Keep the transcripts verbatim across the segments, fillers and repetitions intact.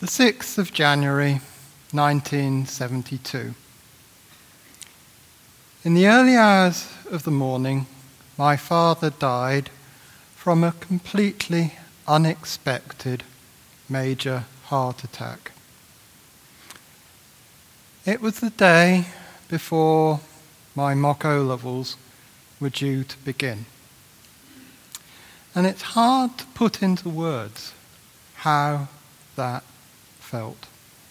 The sixth of January, nineteen seventy-two. In the early hours of the morning, my father died from a completely unexpected major heart attack. It was the day before my mock O-levels were due to begin. And it's hard to put into words how that felt.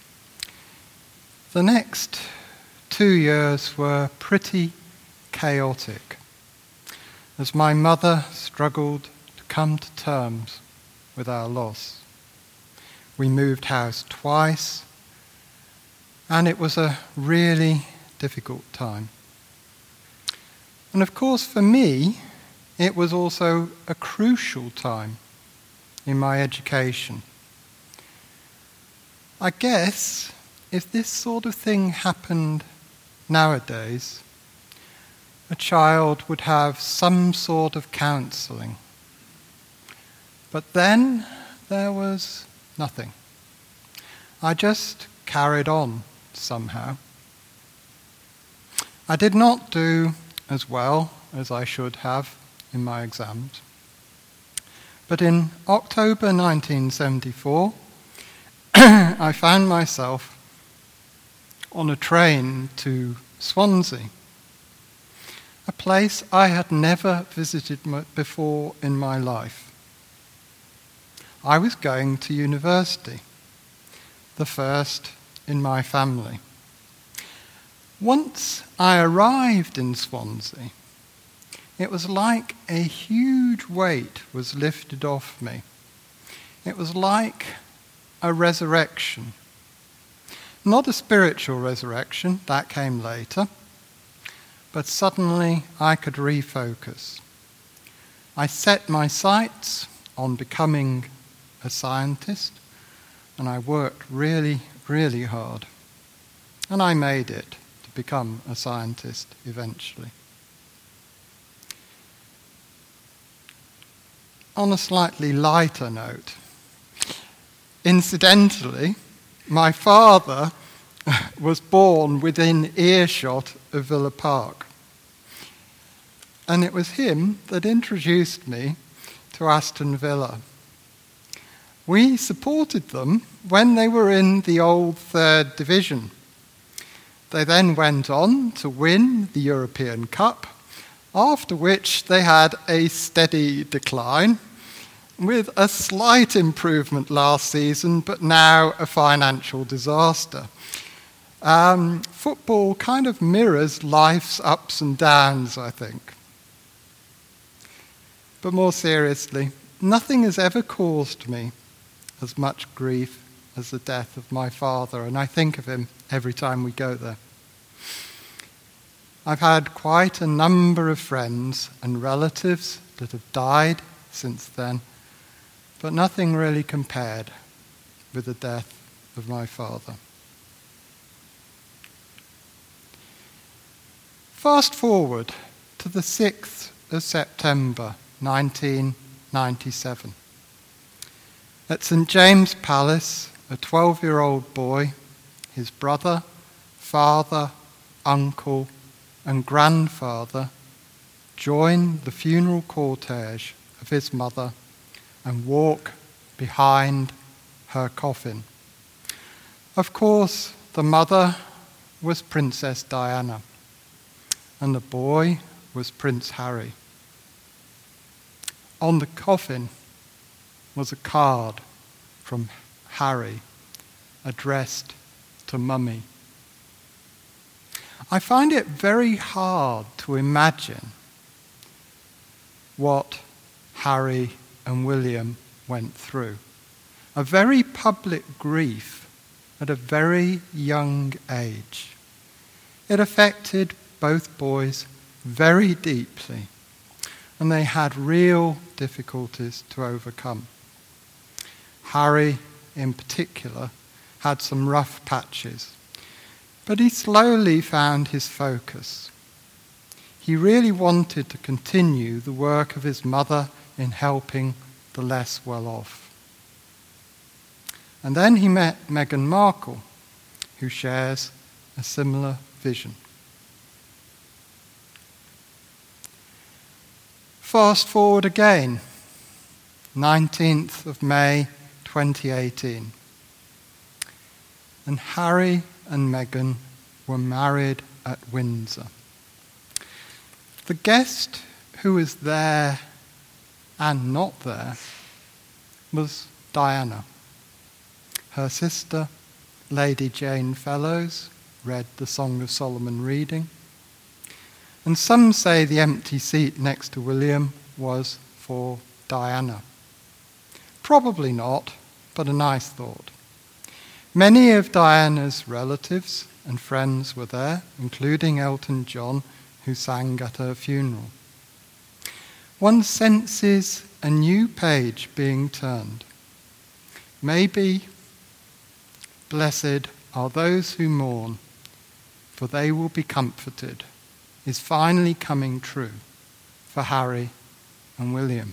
The next two years were pretty chaotic as my mother struggled to come to terms with our loss. We moved house twice, and it was a really difficult time. And of course, for me, it was also a crucial time in my education. I guess if this sort of thing happened nowadays, a child would have some sort of counselling. But then there was nothing. I just carried on somehow. I did not do as well as I should have in my exams. But in October nineteen seventy-four, I found myself on a train to Swansea, a place I had never visited before in my life. I was going to university, the first in my family. Once I arrived in Swansea, it was like a huge weight was lifted off me. It was like a resurrection. Not a spiritual resurrection, that came later, but suddenly I could refocus. I set my sights on becoming a scientist, and I worked really, really hard. And I made it to become a scientist eventually. On a slightly lighter note, incidentally, my father was born within earshot of Villa Park. And it was him that introduced me to Aston Villa. We supported them when they were in the old third division. They then went on to win the European Cup, after which they had a steady decline, with a slight improvement last season, but now a financial disaster. Um, football kind of mirrors life's ups and downs, I think. But more seriously, nothing has ever caused me as much grief as the death of my father, and I think of him every time we go there. I've had quite a number of friends and relatives that have died since then, but nothing really compared with the death of my father. Fast forward to the sixth of September, nineteen ninety-seven. At Saint James Palace, a twelve-year-old boy, his brother, father, uncle, and grandfather join the funeral cortege of his mother and walk behind her coffin. Of course, the mother was Princess Diana, and the boy was Prince Harry. On the coffin was a card from Harry addressed to Mummy. I find it very hard to imagine what Harry and William went through. A very public grief at a very young age. It affected both boys very deeply, and they had real difficulties to overcome. Harry, in particular, had some rough patches, but he slowly found his focus. He really wanted to continue the work of his mother in helping the less well-off. And then he met Meghan Markle, who shares a similar vision. Fast forward again, nineteenth of May twenty eighteen. And Harry and Meghan were married at Windsor. The guest who was there and not there was Diana. Her sister, Lady Jane Fellows, read the Song of Solomon reading. And some say the empty seat next to William was for Diana. Probably not, but a nice thought. Many of Diana's relatives and friends were there, including Elton John, who sang at her funeral. One senses a new page being turned. Maybe, blessed are those who mourn, for they will be comforted, is finally coming true for Harry and William.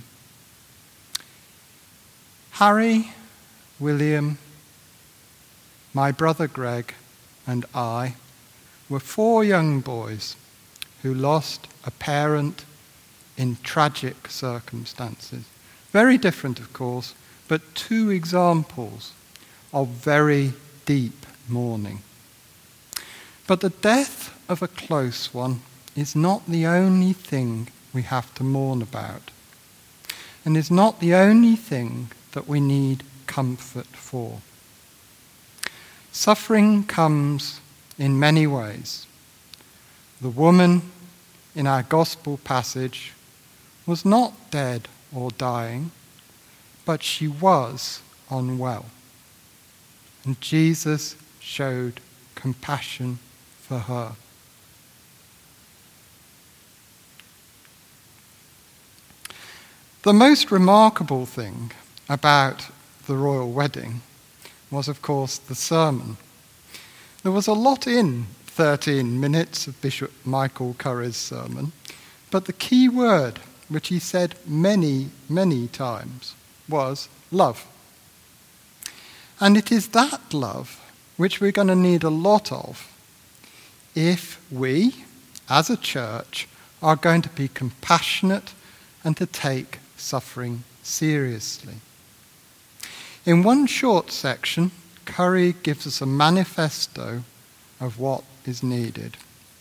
Harry, William, my brother Greg, and I were four young boys who lost a parent in tragic circumstances. Very different, of course, but two examples of very deep mourning. But the death of a close one is not the only thing we have to mourn about, and is not the only thing that we need comfort for. Suffering comes in many ways. The woman in our gospel passage was not dead or dying, but she was unwell. And Jesus showed compassion for her. The most remarkable thing about the royal wedding was, of course, the sermon. There was a lot in thirteen minutes of Bishop Michael Curry's sermon, but the key word, which he said many, many times, was love. And it is that love which we're going to need a lot of if we, as a church, are going to be compassionate and to take suffering seriously. In one short section, Curry gives us a manifesto of what is needed.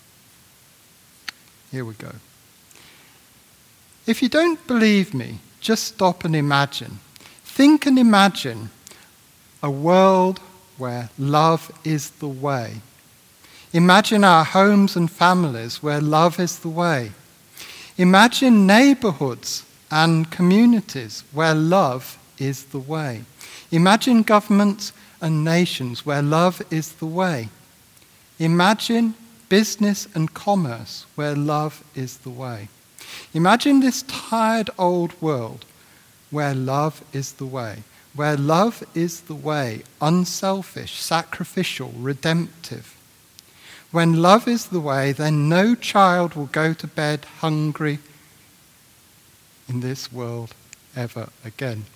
Here we go. If you don't believe me, just stop and imagine. Think and imagine a world where love is the way. Imagine our homes and families where love is the way. Imagine neighborhoods and communities where love is the way. Imagine governments and nations where love is the way. Imagine business and commerce where love is the way. Imagine this tired old world where love is the way. Where love is the way, unselfish, sacrificial, redemptive. When love is the way, then no child will go to bed hungry in this world ever again.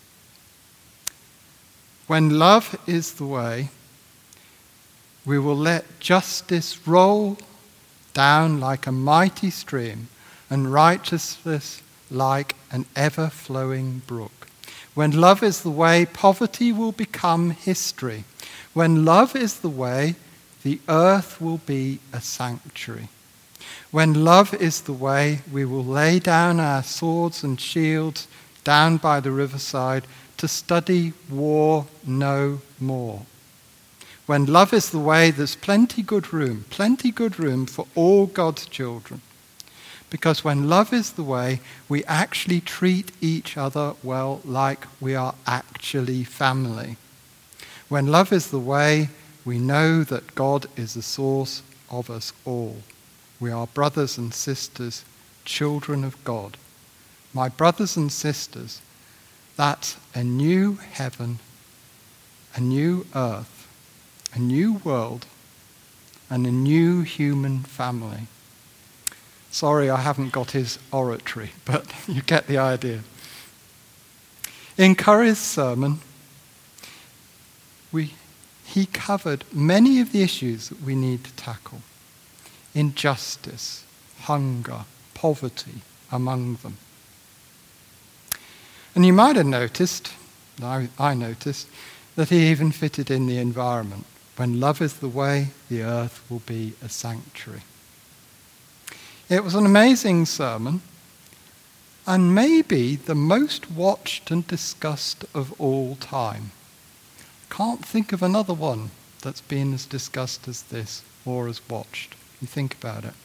When love is the way, we will let justice roll down like a mighty stream and righteousness like an ever-flowing brook. When love is the way, poverty will become history. When love is the way, the earth will be a sanctuary. When love is the way, we will lay down our swords and shields down by the riverside to study war no more. When love is the way, there's plenty good room, plenty good room for all God's children. Because when love is the way, we actually treat each other well, like we are actually family. When love is the way, we know that God is the source of us all. We are brothers and sisters, children of God. My brothers and sisters, that's a new heaven, a new earth, a new world, and a new human family. Sorry, I haven't got his oratory, but you get the idea. In Curry's sermon, we, he covered many of the issues that we need to tackle. Injustice, hunger, poverty among them. And you might have noticed, I, I noticed, that he even fitted in the environment. When love is the way, the earth will be a sanctuary. It was an amazing sermon, and maybe the most watched and discussed of all time. Can't think of another one that's been as discussed as this or as watched. You think about it.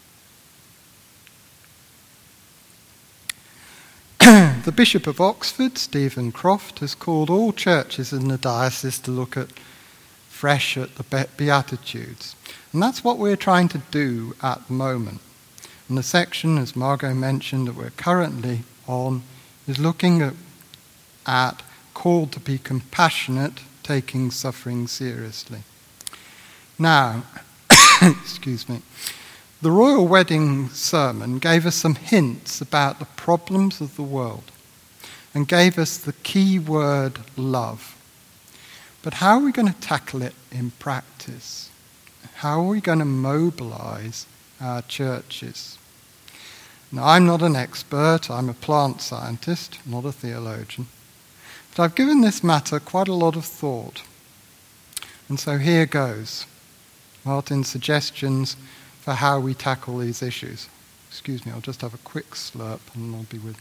The Bishop of Oxford, Stephen Croft, has called all churches in the diocese to look at fresh at the Beatitudes. And that's what we're trying to do at the moment. And the section, as Margot mentioned, that we're currently on is looking at, at called to be compassionate, taking suffering seriously. Now, excuse me, the Royal Wedding Sermon gave us some hints about the problems of the world and gave us the key word love. But how are we going to tackle it in practice? How are we going to mobilize our churches? Now, I'm not an expert, I'm a plant scientist, not a theologian, but I've given this matter quite a lot of thought. And so here goes. Martin's suggestions for how we tackle these issues. Excuse me, I'll just have a quick slurp and I'll be with.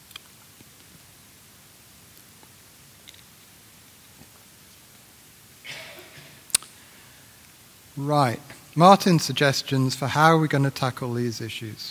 Right, Martin's suggestions for how we're going to tackle these issues.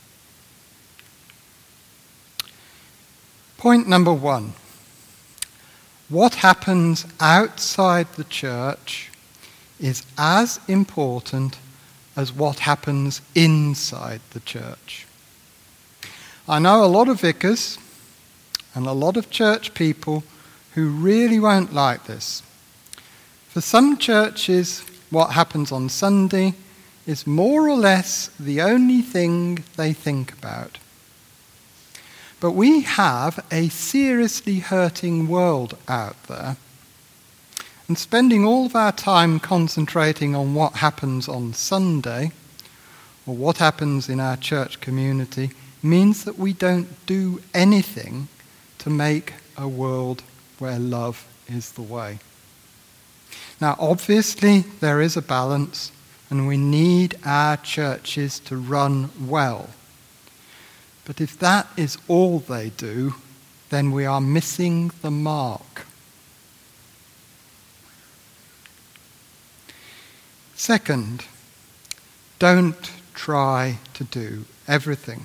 Point number one. What happens outside the church is as important as what happens inside the church. I know a lot of vicars and a lot of church people who really won't like this. For some churches, what happens on Sunday is more or less the only thing they think about. But we have a seriously hurting world out there, and spending all of our time concentrating on what happens on Sunday or what happens in our church community means that we don't do anything to make a world where love is the way. Now, obviously, there is a balance, and we need our churches to run well. But if that is all they do, then we are missing the mark. Second, don't try to do everything.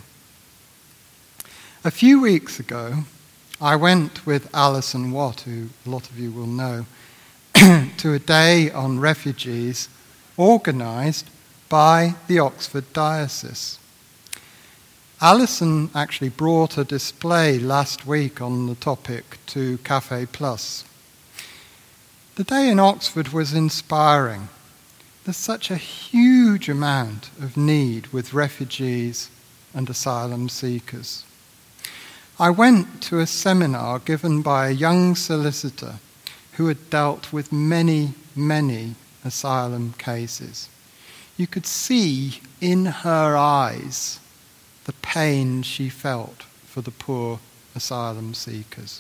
A few weeks ago, I went with Alison Watt, who a lot of you will know, to a day on refugees organised by the Oxford Diocese. Alison actually brought a display last week on the topic to Cafe Plus. The day in Oxford was inspiring. There's such a huge amount of need with refugees and asylum seekers. I went to a seminar given by a young solicitor who had dealt with many, many asylum cases. You could see in her eyes the pain she felt for the poor asylum seekers.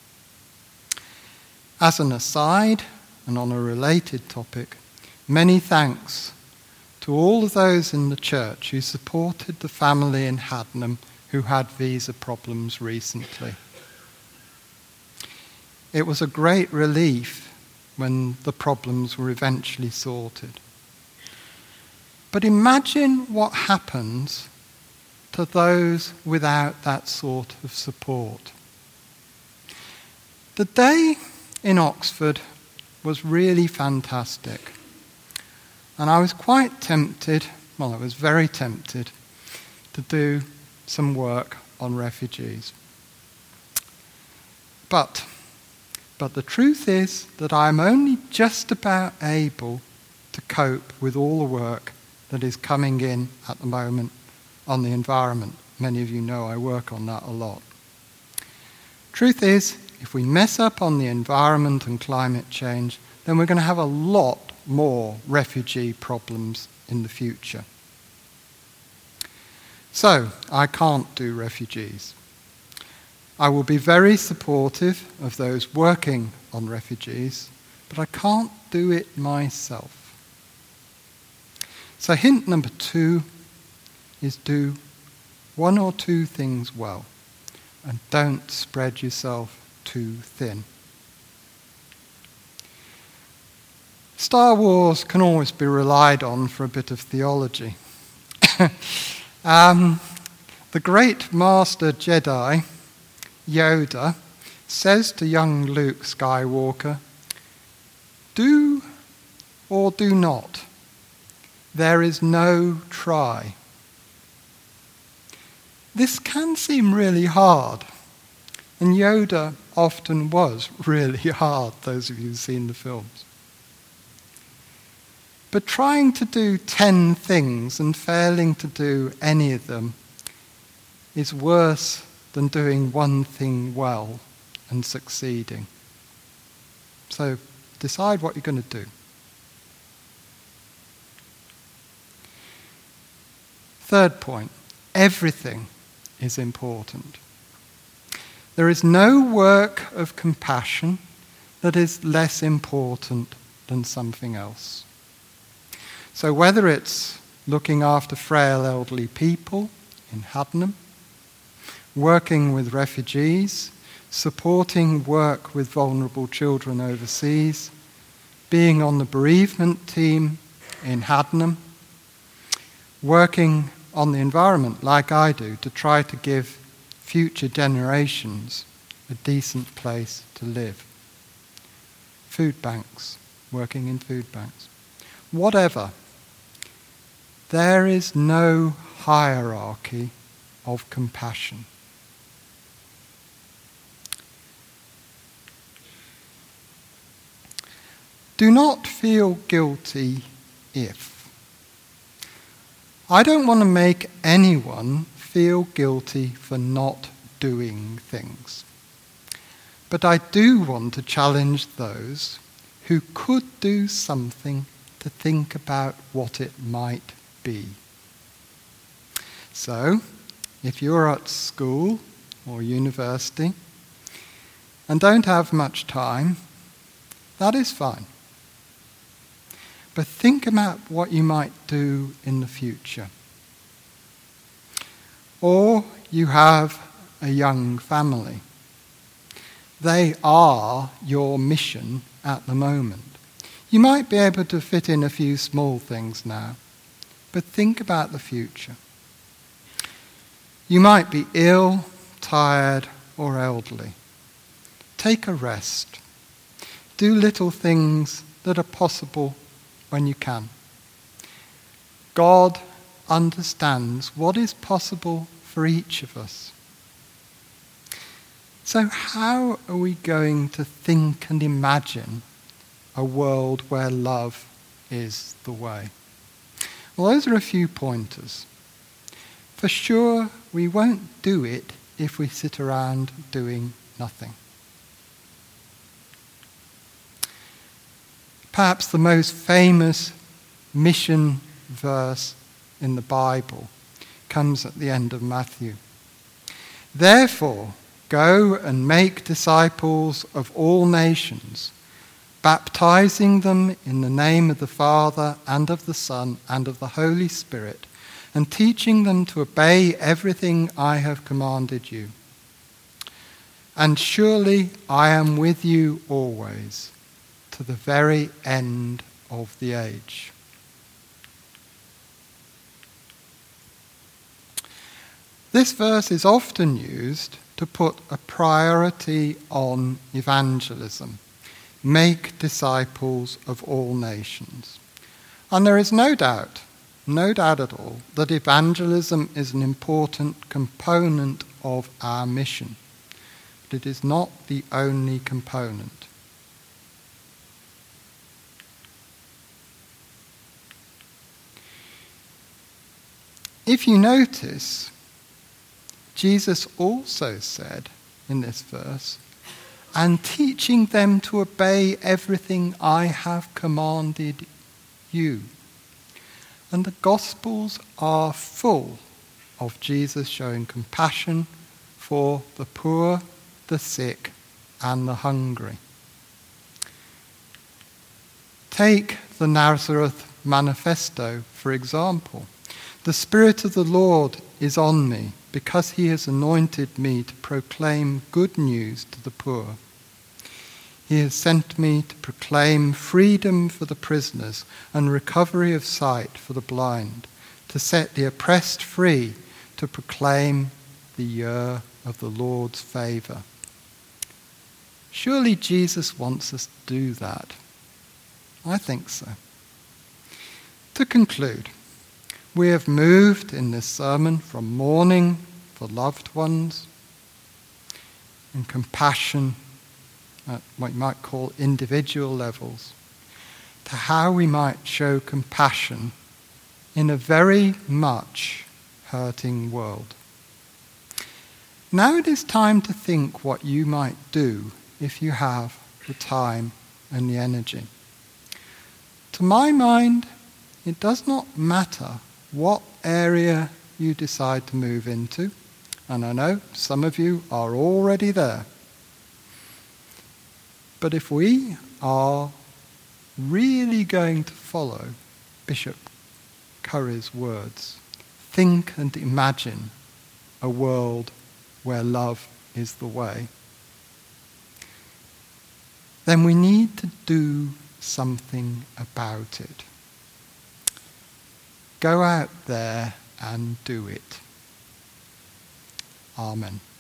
As an aside, and on a related topic, many thanks to all of those in the church who supported the family in Hadnam who had visa problems recently. It was a great relief when the problems were eventually sorted. But imagine what happens to those without that sort of support. The day in Oxford was really fantastic. And I was quite tempted, well, I was very tempted, to do some work on refugees. But, but the truth is that I'm only just about able to cope with all the work that is coming in at the moment on the environment. Many of you know I work on that a lot. Truth is, if we mess up on the environment and climate change, then we're going to have a lot more refugee problems in the future. So, I can't do refugees. I will be very supportive of those working on refugees, but I can't do it myself. So hint number two is do one or two things well, and don't spread yourself too thin. Star Wars can always be relied on for a bit of theology. um, the great Master Jedi, Yoda, says to young Luke Skywalker, "Do or do not. There is no try." This can seem really hard, and Yoda often was really hard, those of you who've seen the films. But trying to do ten things and failing to do any of them is worse than doing one thing well and succeeding. So decide what you're going to do. Third point, everything is important. There is no work of compassion that is less important than something else. So whether it's looking after frail elderly people in Haddenham, working with refugees, supporting work with vulnerable children overseas, being on the bereavement team in Haddenham, working on the environment like I do to try to give future generations a decent place to live. Food banks, working in food banks. Whatever. There is no hierarchy of compassion. Do not feel guilty if. I don't want to make anyone feel guilty for not doing things. But I do want to challenge those who could do something to think about what it might be. So, if you're at school or university and don't have much time, that is fine. But think about what you might do in the future. Or you have a young family. They are your mission at the moment. You might be able to fit in a few small things now, but think about the future. You might be ill, tired, or elderly. Take a rest. Do little things that are possible when you can. God understands what is possible for each of us. So how are we going to think and imagine a world where love is the way? Well, those are a few pointers. For sure, we won't do it if we sit around doing nothing. Perhaps the most famous mission verse in the Bible comes at the end of Matthew. Therefore, go and make disciples of all nations, baptizing them in the name of the Father and of the Son and of the Holy Spirit, and teaching them to obey everything I have commanded you. And surely I am with you always, to the very end of the age. This verse is often used to put a priority on evangelism. Make disciples of all nations. And there is no doubt, no doubt at all, that evangelism is an important component of our mission. But it is not the only component. If you notice, Jesus also said in this verse, and teaching them to obey everything I have commanded you. And the Gospels are full of Jesus showing compassion for the poor, the sick, and the hungry. Take the Nazareth Manifesto, for example. The Spirit of the Lord is on me, because he has anointed me to proclaim good news to the poor. He has sent me to proclaim freedom for the prisoners and recovery of sight for the blind, to set the oppressed free, to proclaim the year of the Lord's favour. Surely Jesus wants us to do that. I think so. To conclude, we have moved in this sermon from mourning for loved ones and compassion at what you might call individual levels, to how we might show compassion in a very much hurting world. Now it is time to think what you might do if you have the time and the energy. To my mind, it does not matter what area you decide to move into, and I know some of you are already there. But if we are really going to follow Bishop Curry's words, think and imagine a world where love is the way, then we need to do something about it. Go out there and do it. Amen.